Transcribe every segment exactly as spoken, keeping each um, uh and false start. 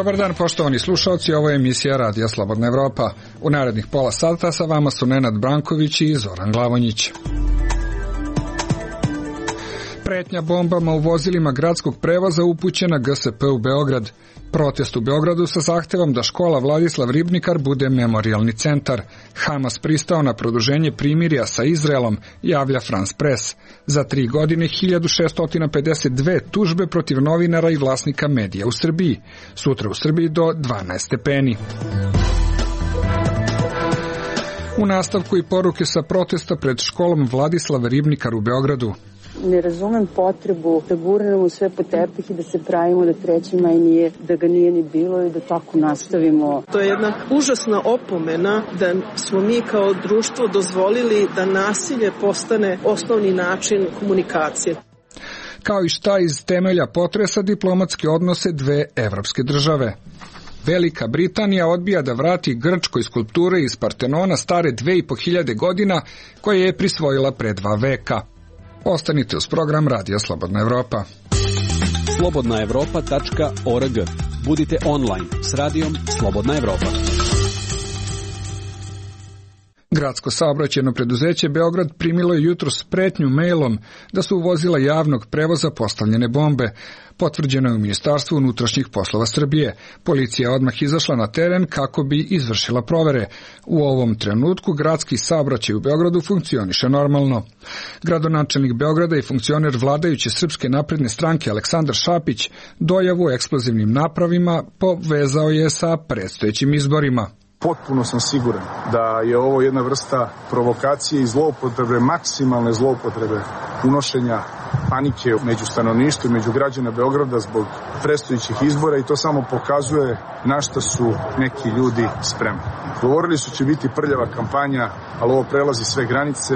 Dobar dan, poštovani slušalci, ovo je emisija Radija Slobodna Evropa. U narednih pola sata sa vama su Nenad Branković i Zoran Glavonjić. Pretnja bombama u vozilima gradskog prevoza upućena G S P u Beograd. Protest u Beogradu sa zahtevom da škola Vladislav Ribnikar bude memorijalni centar. Hamas pristao na produženje primirja sa Izraelom, javlja France Press. Za tri godine hiljadu šesto pedeset dve tužbe protiv novinara i vlasnika medija u Srbiji. Sutra u Srbiji do dvanaest stepeni. U nastavku i poruke sa protesta pred školom Vladislav Ribnikar u Beogradu. Ne razumem potrebu da gurnemo sve po tepih i da se pravimo da treći maj nije, da ga nije ni bilo i da tako nastavimo. To je jedna užasna opomena da smo mi kao društvo dozvolili da nasilje postane osnovni način komunikacije. Kao i šta iz temelja potresa diplomatske odnose dve evropske države. Velika Britanija odbija da vrati Grčkoj skulpture iz Partenona stare dve i po hiljade godina koje je prisvojila pre dva veka. Ostanite uz program Radija Slobodna Evropa. slobodna evropa tačka org. Budite online s Radijom Slobodna Evropa. Gradsko saobraćajno preduzeće Beograd primilo je jutros pretnju mailom da su u vozila javnog prevoza postavljene bombe. Potvrđeno je u Ministarstvu unutrašnjih poslova Srbije. Policija je odmah izašla na teren kako bi izvršila provere. U ovom trenutku gradski saobraćaj u Beogradu funkcioniše normalno. Gradonačelnik Beograda i funkcioner vladajuće Srpske napredne stranke Aleksandar Šapić dojavu o eksplozivnim napravima povezao je sa predstojećim izborima. Potpuno sam siguran da je ovo jedna vrsta provokacije i zloupotrebe, maksimalne zloupotrebe unošenja panike među stanovništvom i među građana Beograda zbog predstojećih izbora i to samo pokazuje na šta su neki ljudi spremni. Govorili su će biti prljava kampanja, ali ovo prelazi sve granice.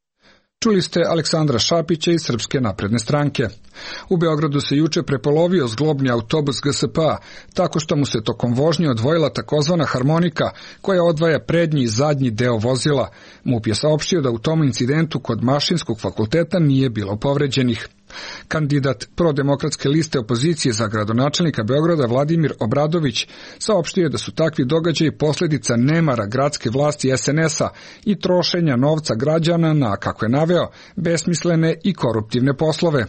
Čuli ste Aleksandra Šapića iz Srpske napredne stranke. U Beogradu se juče prepolovio zglobni autobus G S P-a, tako što mu se tokom vožnje odvojila takozvana harmonika koja odvaja prednji i zadnji deo vozila. MUP je saopštio da u tom incidentu kod Mašinskog fakulteta nije bilo povređenih. Kandidat prodemokratske liste opozicije za gradonačelnika Beograda Vladimir Obradović saopštio je da su takvi događaji posljedica nemara gradske vlasti S N S-a i trošenja novca građana na, kako je naveo, besmislene i koruptivne poslove.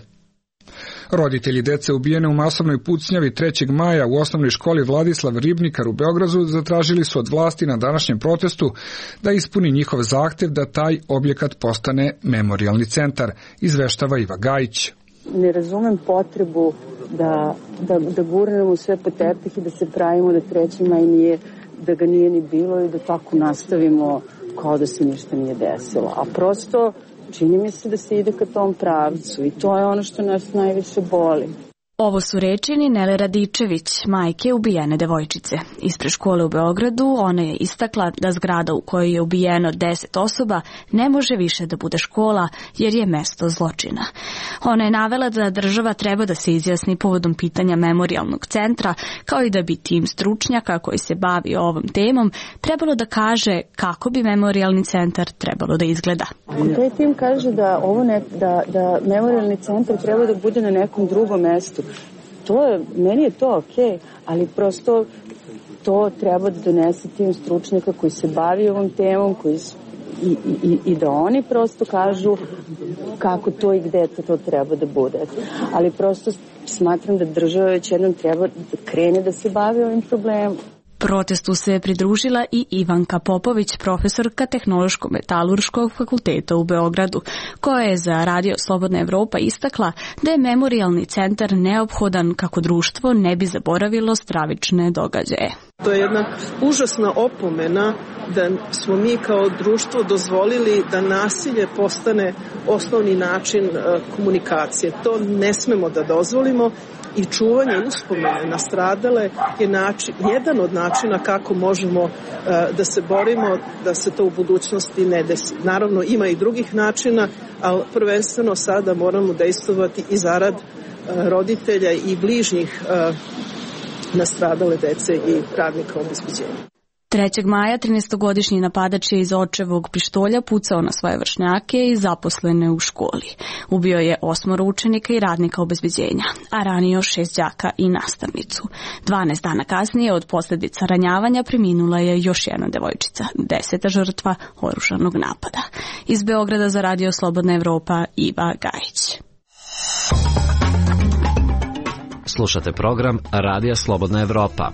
Roditelji dece ubijene u masovnoj pucnjavi trećeg maja u osnovnoj školi Vladislav Ribnikar u Beogradu zatražili su od vlasti na današnjem protestu da ispuni njihov zahtev da taj objekat postane memorijalni centar, izveštava Iva Gajić. Ne razumem potrebu da, da, da gurnemo sve po tepih i da se pravimo da treći maj nije, da ga nije ni bilo i da tako nastavimo kao da se ništa nije desilo. A prosto čini mi se da se ide ka tom pravcu i to je ono što nas najviše boli. Ovo su reči Ninele Radičević, majke ubijene devojčice. Ispred škole u Beogradu ona je istakla da zgrada u kojoj je ubijeno deset osoba ne može više da bude škola jer je mesto zločina. Ona je navela da država treba da se izjasni povodom pitanja memorijalnog centra, kao i da bi tim stručnjaka koji se bavi ovom temom trebalo da kaže kako bi memorijalni centar trebalo da izgleda. Taj tim kaže da, ovo ne, da, da memorijalni centar treba da bude na nekom drugom mestu. To je, meni je to okej, ali prosto to treba da donese tim stručnjaka koji se bavi ovom temom, koji i, i, i da oni prosto kažu kako to i gde to, to treba da bude. Ali prosto smatram da država već jednom treba da krene da se bavi ovim problemom. Protestu se pridružila i Ivanka Popović, profesorka Tehnološko-metalurškog fakulteta u Beogradu, koja je za Radio Slobodna Evropa istakla da je memorijalni centar neophodan kako društvo ne bi zaboravilo stravične događaje. To je jedna užasna opomena da smo mi kao društvo dozvolili da nasilje postane osnovni način komunikacije. To ne smemo da dozvolimo. I čuvanje uspomene na stradale je način, jedan od načina kako možemo uh, da se borimo da se to u budućnosti ne desi. Naravno ima i drugih načina, ali prvenstveno sada moramo dejstvovati i zarad uh, roditelja i bližnjih uh, nastradale dece i radnika obezbeđenja. trećeg maja trinaestogodišnji napadač je iz očevog pištolja pucao na svoje vršnjake i zaposlene u školi. Ubio je osmoro učenika i radnika obezbeđenja, a ranio šest đaka i nastavnicu. dvanaest dana kasnije od posljedica ranjavanja preminula je još jedna devojčica, deseta žrtva oružanog napada. Iz Beograda za Radio Slobodna Evropa, Iva Gajić. Slušate program Radija Slobodna Evropa.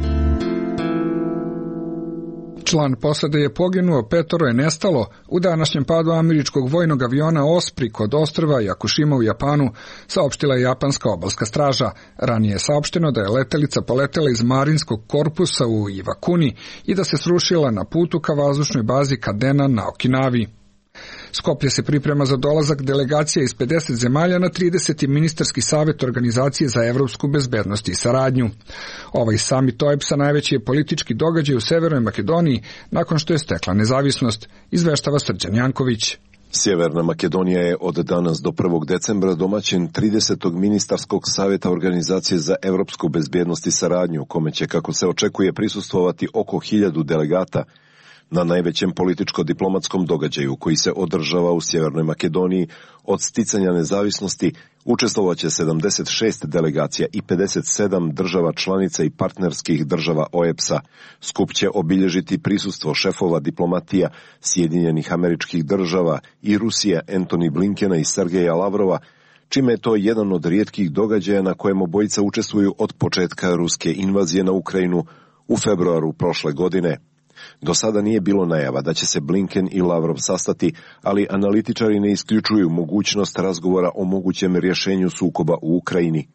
Član posade je poginuo, petoro je nestalo u današnjem padu američkog vojnog aviona Osprey kod ostrva Jakušima u Japanu, saopštila je japanska obalska straža. Ranije je saopšteno da je letelica poletela iz marinskog korpusa u Iwakuni i da se srušila na putu ka vazdušnoj bazi Kadena na Okinavi. Skoplje se priprema za dolazak delegacija iz pedeset zemalja na trideseti ministarski savjet Organizacije za evropsku bezbednost i saradnju. Ovaj samit O E B S-a najveći je politički događaj u Severnoj Makedoniji nakon što je stekla nezavisnost, izveštava Srđan Janković. Sjeverna Makedonija je od danas do prvog decembra domaćin tridesetog ministarskog savjeta Organizacije za evropsku bezbednost i saradnju, u kome će, kako se očekuje, prisustvovati oko hiljadu delegata. Na najvećem političko-diplomatskom događaju koji se održava u Sjevernoj Makedoniji od sticanja nezavisnosti učestvovaće sedamdeset šest delegacija i pedeset sedam država članica i partnerskih država O E B S-a. Skup će obilježiti prisustvo šefova diplomatija Sjedinjenih Američkih Država i Rusije Antony Blinkena i Sergeja Lavrova, čime je to jedan od rijetkih događaja na kojem obojica učestvuju od početka ruske invazije na Ukrajinu u februaru prošle godine. Do sada nije bilo najava da će se Blinken i Lavrov sastati, ali analitičari ne isključuju mogućnost razgovora o mogućem rješenju sukoba u Ukrajini.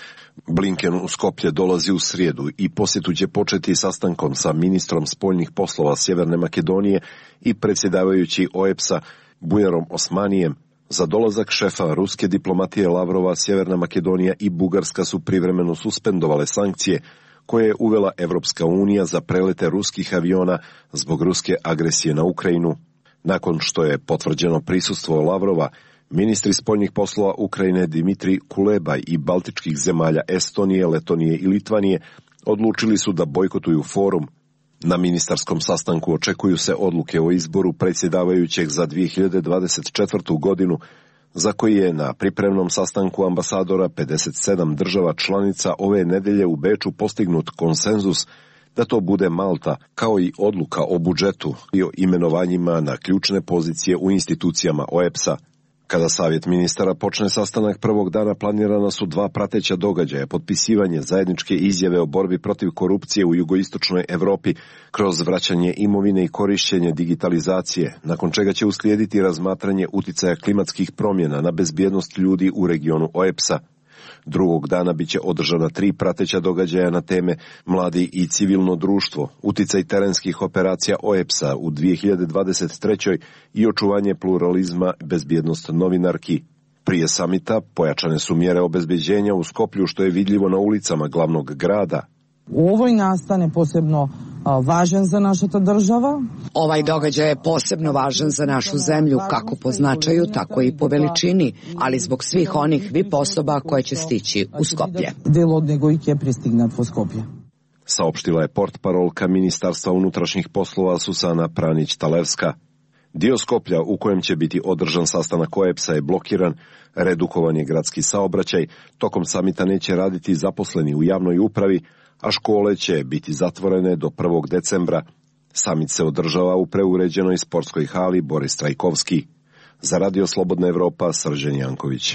Blinken u Skoplje dolazi u srijedu i posjetu će početi sastankom sa ministrom spoljnih poslova Sjeverne Makedonije i predsjedavajući O E B S-a Bujarom Osmanijem. Za dolazak šefa ruske diplomatije Lavrova, Sjeverna Makedonija i Bugarska su privremeno suspendovale sankcije koje je uvela Evropska unija za prelete ruskih aviona zbog ruske agresije na Ukrajinu. Nakon što je potvrđeno prisustvo Lavrova, ministri spoljnih poslova Ukrajine Dimitrij Kuleba i baltičkih zemalja Estonije, Letonije i Litvanije odlučili su da bojkotuju forum. Na ministarskom sastanku očekuju se odluke o izboru predsjedavajućeg za dvije hiljade dvadeset četvrtu godinu, za koji je na pripremnom sastanku ambasadora pedeset sedam država članica ove nedelje u Beču postignut konsenzus da to bude Malta, kao i odluka o budžetu i o imenovanjima na ključne pozicije u institucijama O E B S-a. Kada savjet ministara počne sastanak prvog dana, planirana su dva prateća događaja: potpisivanje zajedničke izjave o borbi protiv korupcije u jugoistočnoj Evropi kroz vraćanje imovine i korišćenje digitalizacije, nakon čega će uslijediti razmatranje uticaja klimatskih promjena na bezbjednost ljudi u regionu O E B S-a. Drugog dana biće održana tri prateća događaja na teme mladi i civilno društvo, uticaj terenskih operacija O E B S-a u dvije hiljade dvadeset trećoj i očuvanje pluralizma, bezbjednost novinarki. Prije samita pojačane su mjere obezbeđenja u Skoplju, što je vidljivo na ulicama glavnog grada. U ovoj nastane posebno važan za naša ta država. Ovaj događaj je posebno važan za našu zemlju, kako po značaju, tako i po veličini, ali zbog svih onih V I P osoba koje će stići u Skoplje. Del od nego i ke pristignat u Skoplje. Saopštila je portparolka Ministarstva unutrašnjih poslova Susana Pranić-Talevska. Dio Skoplja u kojem će biti održan sastanak O E B S-a je blokiran, redukovan je gradski saobraćaj, tokom samita neće raditi zaposleni u javnoj upravi, a škole će biti zatvorene do prvog decembra. Samit se održava u preuređenoj sportskoj hali Boris Trajkovski. Za Radio Slobodna Evropa, Srđan Janković.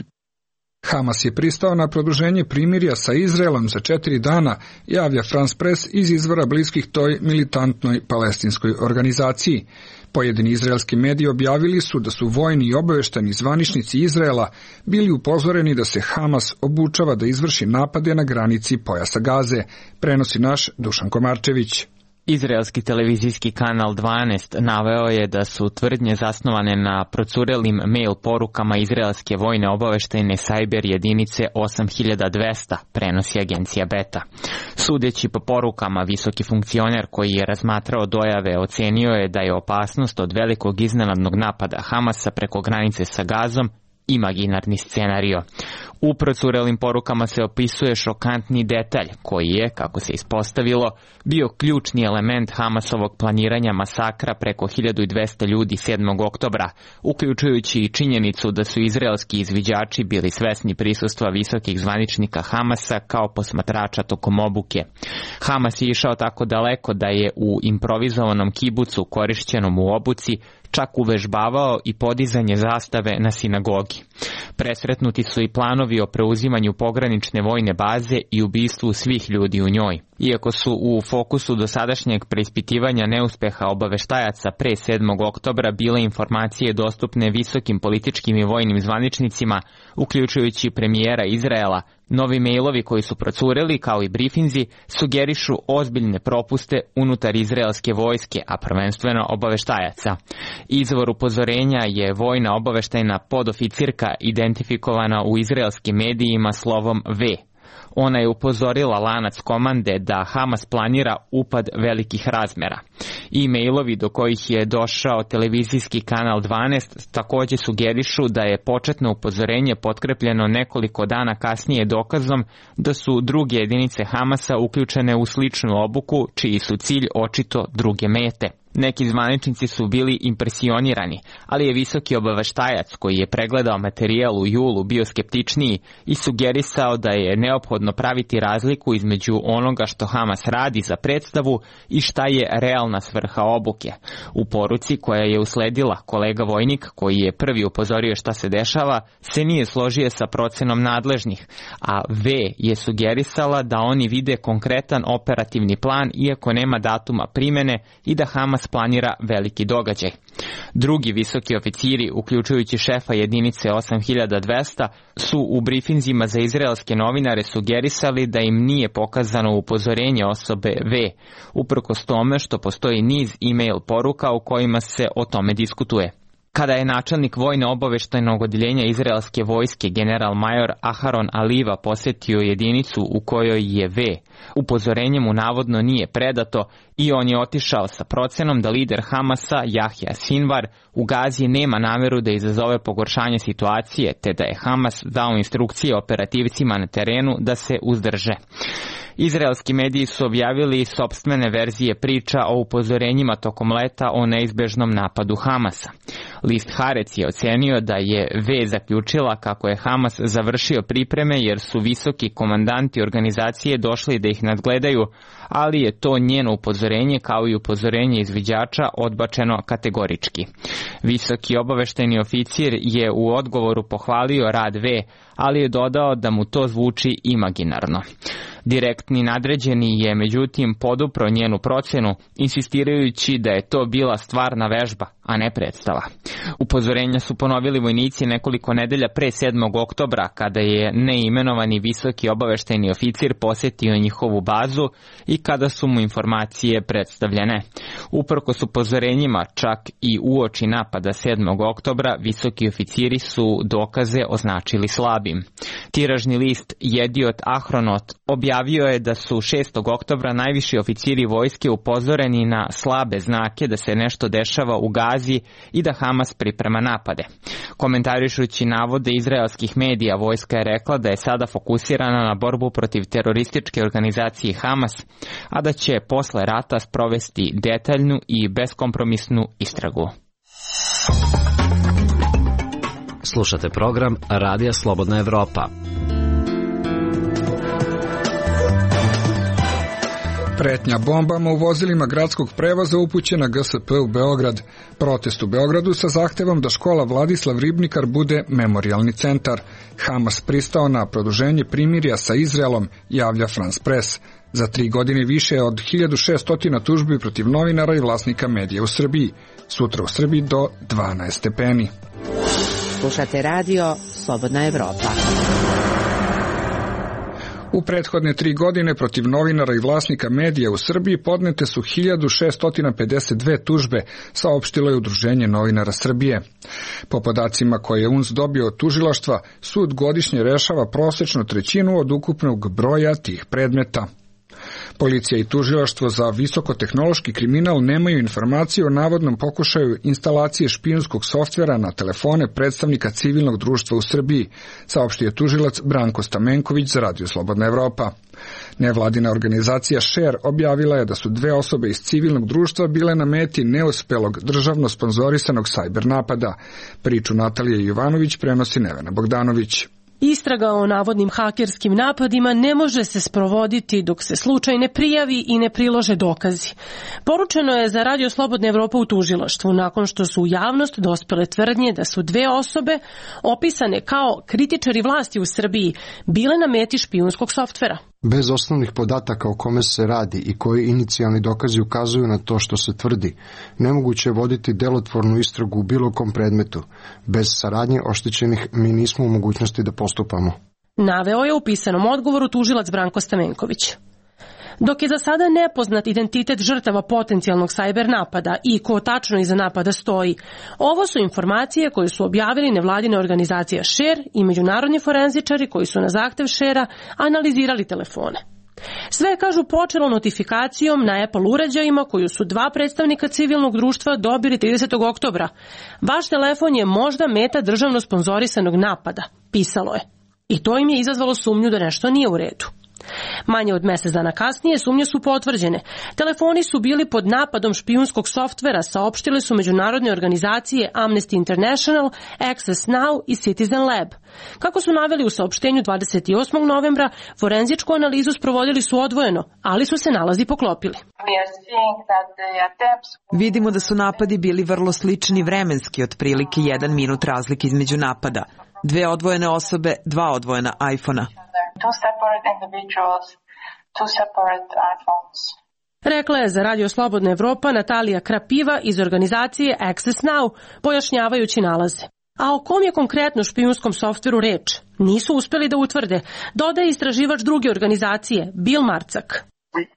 Hamas je pristao na produženje primirja sa Izraelom za četiri dana, javlja France Press iz izvora bliskih toj militantnoj palestinskoj organizaciji. Pojedini izraelski mediji objavili su da su vojni i obavešteni zvaničnici Izraela bili upozoreni da se Hamas obučava da izvrši napade na granici pojasa Gaze, prenosi naš Dušan Komarčević. Izraelski televizijski kanal dvanaest naveo je da su tvrdnje zasnovane na procurelim mail porukama izraelske vojne obaveštajne sajber jedinice osam hiljada dvesta, prenosi agencija Beta. Sudeći po porukama, visoki funkcioner koji je razmatrao dojave ocenio je da je opasnost od velikog iznenadnog napada Hamasa preko granice sa Gazom imaginarni scenario. U procurelim porukama se opisuje šokantni detalj koji je, kako se ispostavilo, bio ključni element Hamasovog planiranja masakra preko hiljadu dvesta ljudi sedmog oktobra, uključujući i činjenicu da su izraelski izviđači bili svesni prisustva visokih zvaničnika Hamasa kao posmatrača tokom obuke. Hamas je išao tako daleko da je u improvizovanom kibucu korišćenom u obuci čak uvežbavao i podizanje zastave na sinagogi. Presretnuti su i planovi o preuzimanju pogranične vojne baze i ubistvu svih ljudi u njoj. Iako su u fokusu dosadašnjeg preispitivanja neuspeha obaveštajaca pre sedmog oktobra bile informacije dostupne visokim političkim i vojnim zvaničnicima, uključujući premijera Izraela, novi mejlovi koji su procureli, kao i brifinzi, sugerišu ozbiljne propuste unutar izraelske vojske, a prvenstveno obaveštajaca. Izvor upozorenja je vojna obaveštajna podoficirka identifikovana u izraelskim medijima slovom V. Ona je upozorila lanac komande da Hamas planira upad velikih razmera. E-mailovi do kojih je došao televizijski kanal dvanaest također sugerišu da je početno upozorenje potkrepljeno nekoliko dana kasnije dokazom da su druge jedinice Hamasa uključene u sličnu obuku, čiji su cilj očito druge mete. Neki zvaničnici su bili impresionirani, ali je visoki obaveštajac koji je pregledao materijal u julu bio skeptičniji i sugerisao da je neophodno praviti razliku između onoga što Hamas radi za predstavu i šta je realna svrha obuke. U poruci koja je usledila, kolega vojnik, koji je prvi upozorio šta se dešava, se nije složio sa procenom nadležnih, a V je sugerisala da oni vide konkretan operativni plan iako nema datuma primene i da Hamas planira veliki događaj. Drugi visoki oficiri, uključujući šefa jedinice osam hiljada dvesta, su u brifinzima za izraelske novinare sugerisali da im nije pokazano upozorenje osobe V, uprkos tome što postoji niz e-mail poruka u kojima se o tome diskutuje. Kada je načelnik vojno obaveštajnog odjeljenja izraelske vojske general major Aharon Aliva posjetio jedinicu u kojoj je V, upozorenje mu navodno nije predato i on je otišao sa procenom da lider Hamasa Jahja Sinvar u Gazi nema nameru da izazove pogoršanje situacije, te da je Hamas dao instrukcije operativcima na terenu da se uzdrže. Izraelski mediji su objavili sopstvene verzije priča o upozorenjima tokom leta o neizbežnom napadu Hamasa. List Haaretz je ocenio da je V zaključila kako je Hamas završio pripreme jer su visoki komandanti organizacije došli da ih nadgledaju, ali je to njeno upozorenje kao i upozorenje izviđača odbačeno kategorički. Visoki obaveštajni oficir je u odgovoru pohvalio rad V, ali je dodao da mu to zvuči imaginarno. Direktni nadređeni je međutim podupro njenu procenu, insistirajući da je to bila stvarna vežba, a ne predstava. Upozorenja su ponovili vojnici nekoliko nedelja pre sedmog oktobra, kada je neimenovani visoki obaveštajni oficir posjetio njihovu bazu i kada su mu informacije predstavljene. Uprkos upozorenjima, čak i uoči napada sedmog oktobra, visoki oficiri su dokaze označili slabim. Tiražni list Jediot Ahronot objavio je da su šestog oktobra najviši oficiri vojske upozoreni na slabe znake da se nešto dešava u Gazi i da Hamas priprema napade. Komentarišući navode izraelskih medija, vojska je rekla da je sada fokusirana na borbu protiv terorističke organizacije Hamas, a da će posle rata sprovesti detaljnu i beskompromisnu istragu. Slušate program Radija Slobodna Evropa. Pretnja bombama u vozilima gradskog prevoza upućena G S P u Beograd. Protest u Beogradu sa zahtevom da škola Vladislav Ribnikar bude memorijalni centar. Hamas pristao na produženje primirja sa Izraelom, javlja France Press. Za tri godine više od hiljadu šesto tužbi protiv novinara i vlasnika medija u Srbiji. Sutra u Srbiji do dvanaest stepeni. Slušate radio Slobodna Evropa. U prethodne tri godine protiv novinara i vlasnika medija u Srbiji podnete su hiljadu šesto pedeset dve tužbe, saopštilo je Udruženje novinara Srbije. Po podacima koje je U N S dobio od tužilaštva, sud godišnje rešava prosečno trećinu od ukupnog broja tih predmeta. Policija i tužilaštvo za visokotehnološki kriminal nemaju informacije o navodnom pokušaju instalacije špijunskog softvera na telefone predstavnika civilnog društva u Srbiji, saopštio tužilac Branko Stamenković za Radio Slobodna Evropa. Nevladina organizacija Share objavila je da su dve osobe iz civilnog društva bile na meti neuspelog državno sponzorisanog sajber napada. Priču Natalije Jovanović prenosi Nevena Bogdanović. Istraga o navodnim hakerskim napadima ne može se sprovoditi dok se slučaj ne prijavi i ne prilože dokazi. Poručeno je za Radio Slobodna Evropa u tužilaštvu nakon što su u javnost dospele tvrdnje da su dve osobe opisane kao kritičari vlasti u Srbiji bile na meti špijunskog softvera. Bez osnovnih podataka o kome se radi i koji inicijalni dokazi ukazuju na to što se tvrdi, nemoguće je voditi delotvornu istragu u bilo kom predmetu. Bez saradnje oštećenih mi nismo u mogućnosti da postupamo. Naveo je u pisanom odgovoru tužilac Branko Stamenković. Dok je za sada nepoznat identitet žrtava potencijalnog sajber napada i ko tačno iza napada stoji, ovo su informacije koje su objavili nevladine organizacija Share i međunarodni forenzičari koji su na zahtev Share-a analizirali telefone. Sve je, kažu, počelo notifikacijom na Apple uređajima koju su dva predstavnika civilnog društva dobili tridesetog oktobra. Vaš telefon je možda meta državno sponzorisanog napada, pisalo je. I to im je izazvalo sumnju da nešto nije u redu. Manje od mjesec dana kasnije sumnje su potvrđene. Telefoni su bili pod napadom špijunskog softvera, saopštile su međunarodne organizacije Amnesty International, Access Now i Citizen Lab. Kako su naveli u saopštenju dvadeset osmog novembra, forenzičku analizu sprovodili su odvojeno, ali su se nalazi poklopili. Vidimo da su napadi bili vrlo slični vremenski, otprilike jedan minut razlike između napada. Dve odvojene osobe, dva odvojena iPhona. Rekla je za Radio Slobodna Evropa Natalija Krapiva iz organizacije Access Now, pojašnjavajući nalaze. A o kom je konkretno špijunskom softveru reč? Nisu uspjeli da utvrde, dodaje istraživač druge organizacije, Bill Marcak.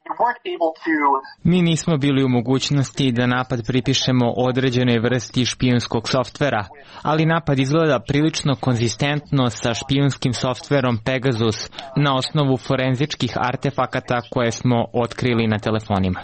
Mi nismo bili u mogućnosti da napad pripišemo određenoj vrsti špijunskog softvera, ali napad izgleda prilično konzistentno sa špijunskim softverom Pegasus na osnovu forenzičkih artefakata koje smo otkrili na telefonima.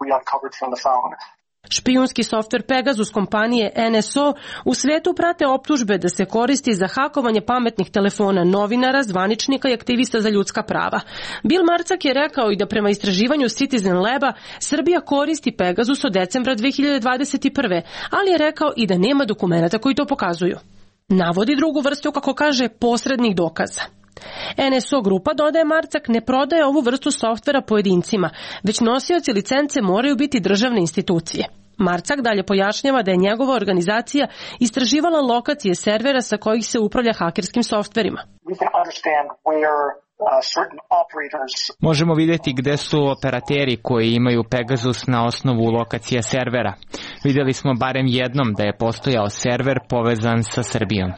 Špijunski softver Pegasus kompanije N S O u svetu prate optužbe da se koristi za hakovanje pametnih telefona novinara, zvaničnika i aktivista za ljudska prava. Bill Marcak je rekao i da prema istraživanju Citizen Laba Srbija koristi Pegasus od decembra dve hiljade dvadeset prve. ali je rekao i da nema dokumenata koji to pokazuju. Navodi drugu vrstu, kako kaže, posrednih dokaza. N S O grupa, dodaje Marcak, ne prodaje ovu vrstu softvera pojedincima, već nosioci licence moraju biti državne institucije. Marcak dalje pojašnjava da je njegova organizacija istraživala lokacije servera sa kojih se upravlja hakerskim softverima. Možemo vidjeti gde su operateri koji imaju Pegasus na osnovu lokacije servera. Vidjeli smo barem jednom da je postojao server povezan sa Srbijom.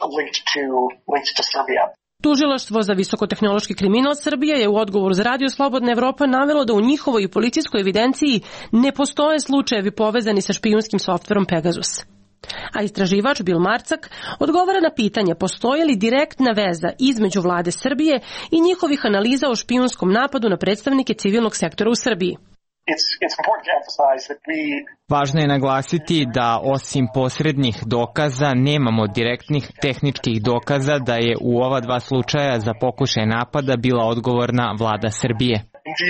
Tužilaštvo za visokotehnološki kriminal Srbije je u odgovoru za Radio Slobodna Evropa navelo da u njihovoj policijskoj evidenciji ne postoje slučajevi povezani sa špijunskim softverom Pegasus. A istraživač Bill Marcak odgovara na pitanje postoji li direktna veza između vlade Srbije i njihovih analiza o špijunskom napadu na predstavnike civilnog sektora u Srbiji. Važno je naglasiti da osim posrednih dokaza nemamo direktnih tehničkih dokaza da je u ova dva slučaja za pokušaj napada bila odgovorna vlada Srbije.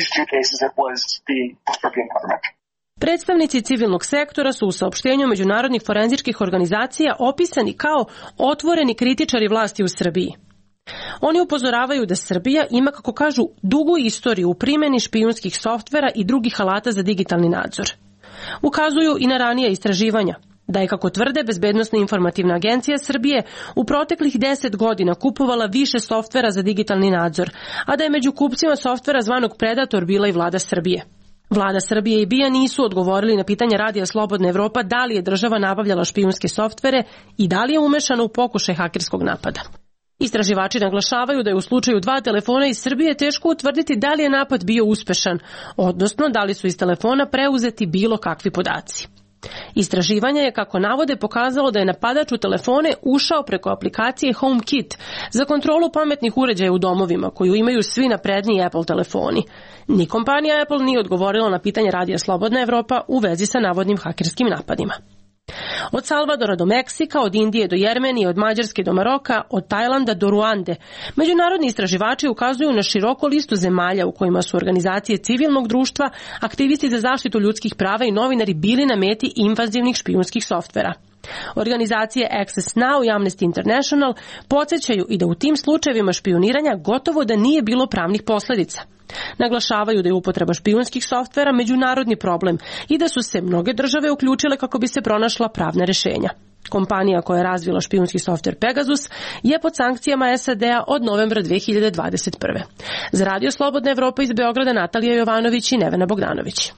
Predstavnici civilnog sektora su u saopštenju međunarodnih forenzičkih organizacija opisani kao otvoreni kritičari vlasti u Srbiji. Oni upozoravaju da Srbija ima, kako kažu, dugu istoriju u primjeni špijunskih softvera i drugih alata za digitalni nadzor. Ukazuju i na ranija istraživanja, da je, kako tvrde, Bezbednosna informativna agencija Srbije u proteklih deset godina kupovala više softvera za digitalni nadzor, a da je među kupcima softvera zvanog Predator bila i vlada Srbije. Vlada Srbije i B I A nisu odgovorili na pitanje Radija Slobodna Evropa da li je država nabavljala špijunske softvere i da li je umešana u pokušaj hakerskog napada. Istraživači naglašavaju da je u slučaju dva telefona iz Srbije teško utvrditi da li je napad bio uspešan, odnosno da li su iz telefona preuzeti bilo kakvi podaci. Istraživanje je, kako navode, pokazalo da je napadač u telefone ušao preko aplikacije HomeKit za kontrolu pametnih uređaja u domovima, koju imaju svi napredniji Apple telefoni. Ni kompanija Apple nije odgovorila na pitanje Radija Slobodna Evropa u vezi sa navodnim hakerskim napadima. Od Salvadora do Meksika, od Indije do Jermenije, od Mađarske do Maroka, od Tajlanda do Ruande, međunarodni istraživači ukazuju na široku listu zemalja u kojima su organizacije civilnog društva, aktivisti za zaštitu ljudskih prava i novinari bili na meti invazivnih špijunskih softvera. Organizacije Access Now i Amnesty International podsjećaju i da u tim slučajevima špijuniranja gotovo da nije bilo pravnih posledica. Naglašavaju da je upotreba špijunskih softvera međunarodni problem i da su se mnoge države uključile kako bi se pronašla pravna rešenja. Kompanija koja je razvila špijunski softver Pegasus je pod sankcijama S A D-a od novembra dve hiljade dvadeset prve. Za Radio Slobodna Evropa iz Beograda Natalija Jovanović i Nevena Bogdanović.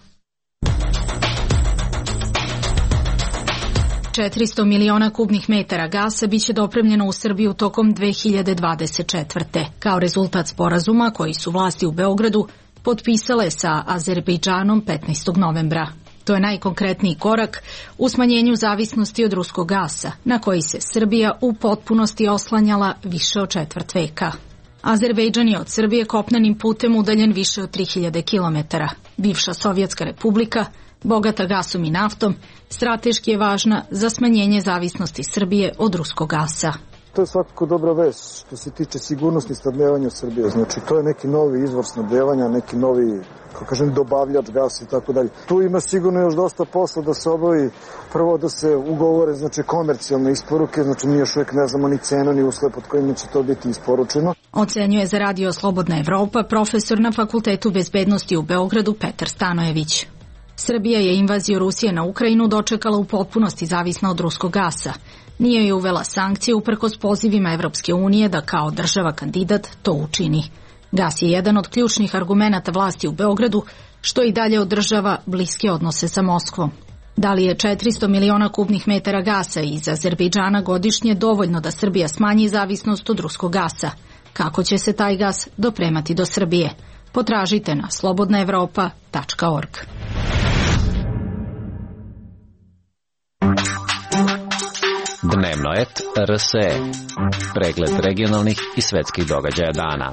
četiristo miliona kubnih metara gasa biće dopremljeno u Srbiju tokom dve hiljade dvadeset četvrte. Kao rezultat sporazuma koji su vlasti u Beogradu potpisale sa Azerbejdžanom petnaestog novembra. To je najkonkretniji korak u smanjenju zavisnosti od ruskog gasa, na koji se Srbija u potpunosti oslanjala više od četvrt veka. Azerbejdžan je od Srbije kopnenim putem udaljen više od tri hiljade kilometara. Bivša Sovjetska republika, bogata gasom i naftom, strateški je važna za smanjenje zavisnosti Srbije od ruskog gasa. To je svakako dobra vest što se tiče sigurnosti snabdevanja Srbije. Znači, to je neki novi izvor snabdevanja, neki novi, kako kažem, dobavljač gasa i tako dalje. Tu ima sigurno još dosta posla da se obavi. Prvo da se ugovore, znači, komercijalne isporuke, znači mi još uvijek ne znamo ni cenu ni uslove pod kojima će to biti isporučeno. Ocenjuje za Radio Slobodna Evropa profesor na Fakultetu bezbednosti u Beogradu Petar Stanojević. Srbija je invaziju Rusije na Ukrajinu dočekala u potpunosti zavisna od ruskog gasa. Nije je uvela sankcije uprkos pozivima Evropske unije da kao država kandidat to učini. Gas je jedan od ključnih argumenata vlasti u Beogradu, što i dalje održava bliske odnose sa Moskvom. Da li je četiristo miliona kubnih metara gasa iz Azerbejdžana godišnje dovoljno da Srbija smanji zavisnost od ruskog gasa? Kako će se taj gas dopremati do Srbije? Potražite na slobodna evropa tačka org. Dnevno et R S E. Pregled regionalnih i svetskih događaja dana.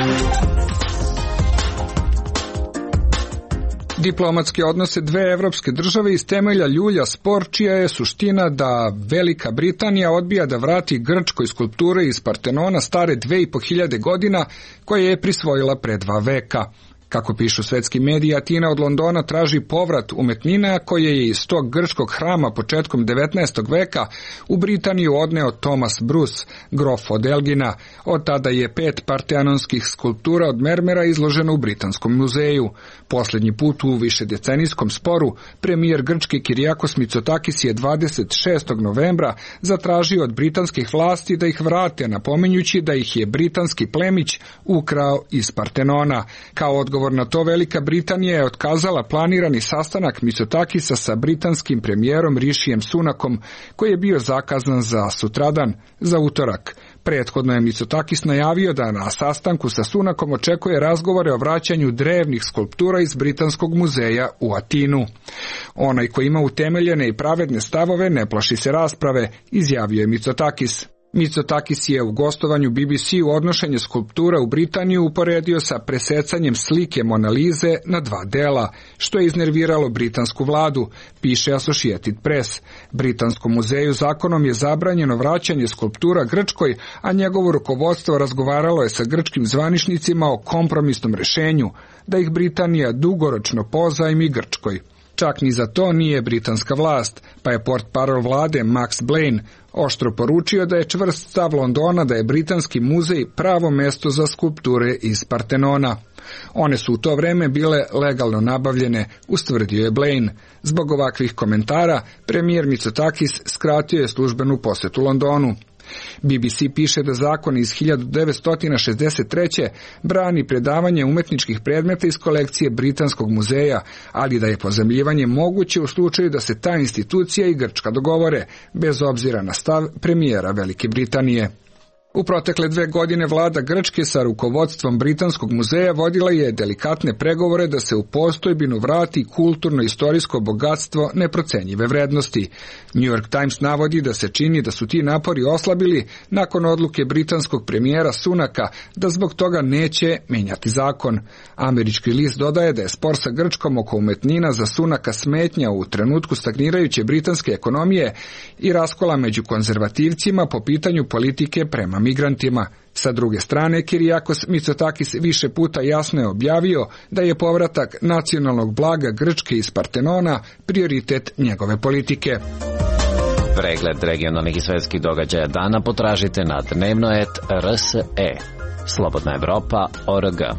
Diplomatske odnose dve evropske države iz temelja ljulja spor čija je suština da Velika Britanija odbija da vrati Grčkoj skulpture iz Partenona stare dve i po hiljade godina koje je prisvojila pre dva veka. Kako pišu svetski mediji, Atina od Londona traži povrat umetnina koje je iz tog grčkog hrama početkom devetnaestog veka u Britaniju odneo Thomas Bruce, grof od Elgina. Od tada je pet partenonskih skulptura od mermera izloženo u Britanskom muzeju. Posljednji put u višedecenijskom sporu premijer grčki Kirijakos Mitsotakis je dvadeset šestog novembra zatražio od britanskih vlasti da ih vrate, napominjući da ih je britanski plemić ukrao iz Partenona. Kao odgovor na to Velika Britanija je otkazala planirani sastanak Mitsotakisa sa britanskim premijerom Rishijem Sunakom, koji je bio zakazan za sutradan, za utorak. Prethodno je Mitsotakis najavio da na sastanku sa Sunakom očekuje razgovore o vraćanju drevnih skulptura iz Britanskog muzeja u Atinu. Onaj ko ima utemeljene i pravedne stavove ne plaši se rasprave, izjavio je Mitsotakis. Mitsotakis je u gostovanju B B C-u odnošenje skulptura u Britaniju uporedio sa presecanjem slike Mona Lise na dva dela, što je iznerviralo britansku vladu, piše Associated Press. Britanskom muzeju zakonom je zabranjeno vraćanje skulptura Grčkoj, a njegovo rukovodstvo razgovaralo je sa grčkim zvaničnicima o kompromisnom rešenju, da ih Britanija dugoročno pozajmi Grčkoj. Čak ni za to nije britanska vlast, pa je portparol vlade Max Blaine oštro poručio da je čvrst stav Londona da je britanski muzej pravo mesto za skulpture iz Partenona. One su u to vreme bile legalno nabavljene, ustvrdio je Blaine. Zbog ovakvih komentara, premijer Mitsotakis skratio je službenu posetu Londonu. B B C piše da zakon iz hiljadu devetsto šezdeset treće brani predavanje umetničkih predmeta iz kolekcije Britanskog muzeja, ali da je pozajmljivanje moguće u slučaju da se ta institucija i Grčka dogovore, bez obzira na stav premijera Velike Britanije. U protekle dve godine vlada Grčke sa rukovodstvom Britanskog muzeja vodila je delikatne pregovore da se u postojbinu vrati kulturno-istorijsko bogatstvo neprocenjive vrednosti. New York Times navodi da se čini da su ti napori oslabili nakon odluke britanskog premijera Sunaka da zbog toga neće menjati zakon. Američki list dodaje da je spor sa Grčkom oko umetnina za Sunaka smetnja u trenutku stagnirajuće britanske ekonomije i raskola među konzervativcima po pitanju politike prema migrantima. Sa druge strane, Kyriakos Mitsotakis više puta jasno je objavio da je povratak nacionalnog blaga Grčke iz Partenona prioritet njegove politike. Pregled regionalnih i svetskih događaja dana potražite na dnevnoet R S E. Slobodna Evropa O R G.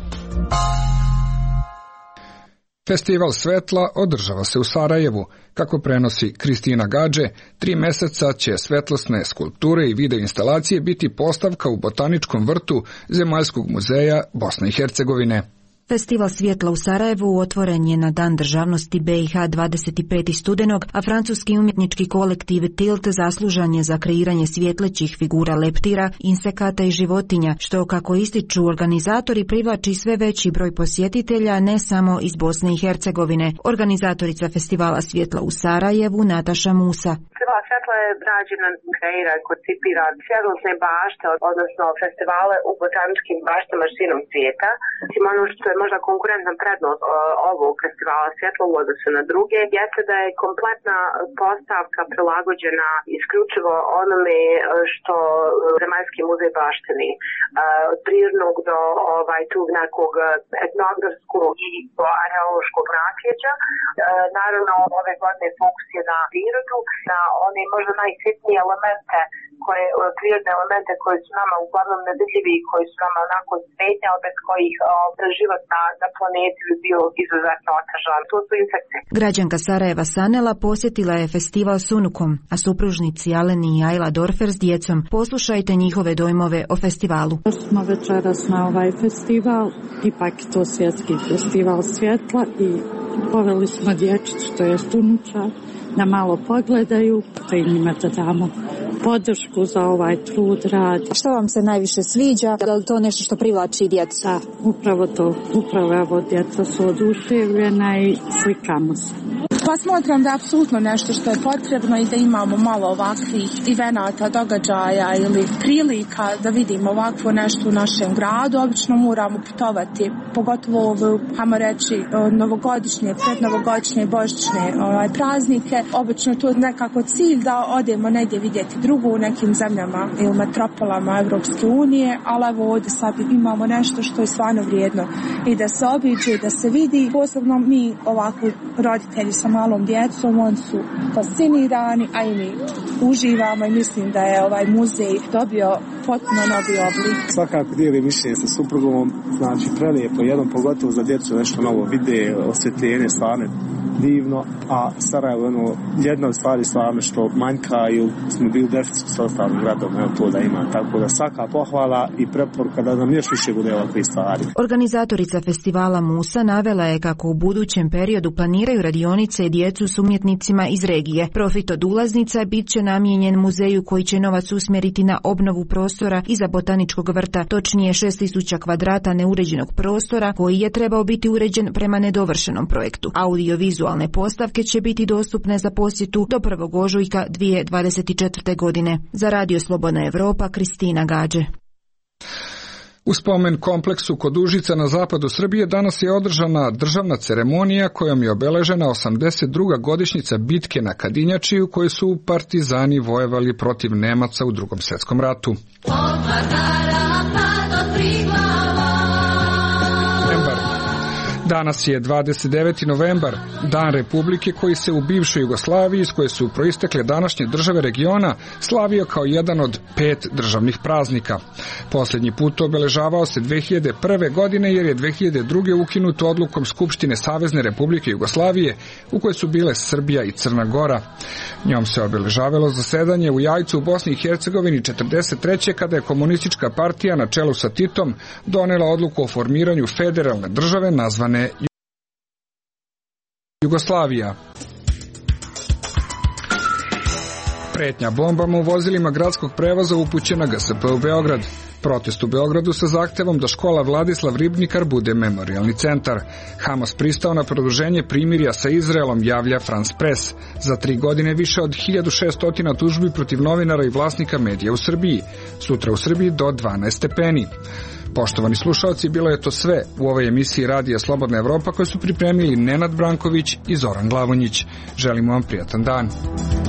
Festival svetla održava se u Sarajevu. Kako prenosi Kristina Gadže, tri meseca će svetlosne skulpture i video instalacije biti postavka u Botaničkom vrtu Zemaljskog muzeja Bosne i Hercegovine. Festival svjetla u Sarajevu otvoren je na Dan državnosti B i H dvadeset peti studenog, a francuski umjetnički kolektiv Tilt zaslužan je za kreiranje svjetlećih figura leptira, insekata i životinja, što, kako ističu organizatori, privlači sve veći broj posjetitelja, ne samo iz Bosne i Hercegovine. Organizatorica festivala svjetla u Sarajevu, Nataša Musa. Festival svjetla je rađena, kreira, koncipira svjetlosne bašte, odnosno festivale u botaničkim baštama širom svijeta. Ono što je možda konkurentna prednost ovog festivala svjetla u odnosu na druge jeste da je kompletna postavka prilagođena isključivo onome što Zemaljski muzej baštini. Od prirodnog do ovaj, tog nekog etnografskog i arheološkog nasljeđa. Naravno, ove godine fokus je na prirodu, na one možda najsitnije elemente, koje, prirodne elemente koje su nama uglavnom nevidljivi, koji su nama onako svetnja, bez kojih o, život na, na planeti bi bio izuzetno otežan. To su insekti. Građanka Sarajeva Sanela posjetila je festival s unukom, a supružnici Aleni i Ajla Dorfer s djecom. Poslušajte njihove dojmove o festivalu. Smo večeras na ovaj festival, ipak to svjetski festival svjetla i poveli smo dječicu, to je unuča, da malo pogledaju, to i njima da damo podršku za ovaj trud, rad. Što vam se najviše sviđa? Je li to nešto što privlači djecu? Da, upravo to. Upravo evo, djeca su oduševljena i slikamo se. Pa smatram da je apsolutno nešto što je potrebno i da imamo malo ovakvih evenata, događaja ili prilika da vidimo ovakvo nešto u našem gradu. Obično moramo putovati, pogotovo ove, hajmo reći, novogodišnje, prednovogodišnje, božićne ovaj, praznike. Obično to je nekako cilj da odemo negdje vidjeti drugu u nekim zemljama ili metropolama Evropske unije, ali evo ovdje sad imamo nešto što je stvarno vrijedno i da se obiđe, da se vidi. Posebno mi ovako roditelji sa malom djecom, oni su fascinirani, a i mi uživamo i mislim da je ovaj muzej dobio potpuno novi oblik. Svakako dijeli mišljenje sa suprugom, znači prelijepo, jednom pogotovo za djecu nešto novo vide, osvjetljenje stvarno divno, a Sarajevo je ono, jedna od stvari stvarno što manjka ili smo bili deficit s ostalim gradom, evo to da ima, tako da svaka pohvala i preporuka da nam još više bude ovakve stvari. Organizatorica festivala Musa navela je kako u budućem periodu planiraju radionice i djecu s umjetnicima iz regije. Profit od ulaznica bit će namijenjen muzeju koji će novac usmjeriti na obnovu prostora iza Botaničkog vrta, točnije šest tisuća kvadrata neuređenog prostora koji je trebao biti uređen prema nedovršenom projektu. Audiovizualne postavke će biti dostupne za posjetu do prvog ožujka dvije tisuće dvadeset četvrte. godine. Za Radio Slobodna Evropa, Kristina Gadže. U spomen kompleksu kod Užica na zapadu Srbije danas je održana državna ceremonija kojom je obeležena osamdeset druga godišnjica bitke na Kadinjači u kojoj su partizani vojevali protiv Nemaca u Drugom svjetskom ratu. Danas je dvadeset deveti novembar, dan Republike koji se u bivšoj Jugoslaviji, iz koje su proistekle današnje države regiona, slavio kao jedan od pet državnih praznika. Posljednji put obeležavao se dve hiljade prve. godine jer je dve hiljade druge. ukinut odlukom Skupštine Savezne Republike Jugoslavije u kojoj su bile Srbija i Crna Gora. Njom se obeležavalo zasedanje u Jajcu u Bosni i Hercegovini četrdeset treće. kada je komunistička partija na čelu sa Titom donela odluku o formiranju federalne države nazvane Jugoslavija. Pretnja bombama u vozilima gradskog prevoza upućena G S P u Beograd. Protest u Beogradu sa zahtevom da škola Vladislav Ribnikar bude memorijalni centar. Hamas pristao na produženje primirja sa Izraelom, javlja France Press. Za tri godine više od hiljadu šesto tužbi protiv novinara i vlasnika medija u Srbiji. Sutra u Srbiji do dvanaest stepeni. Poštovani slušalci, bilo je to sve u ovoj emisiji Radija Slobodna Evropa koju su pripremili Nenad Branković i Zoran Glavonjić. Želimo vam prijatan dan.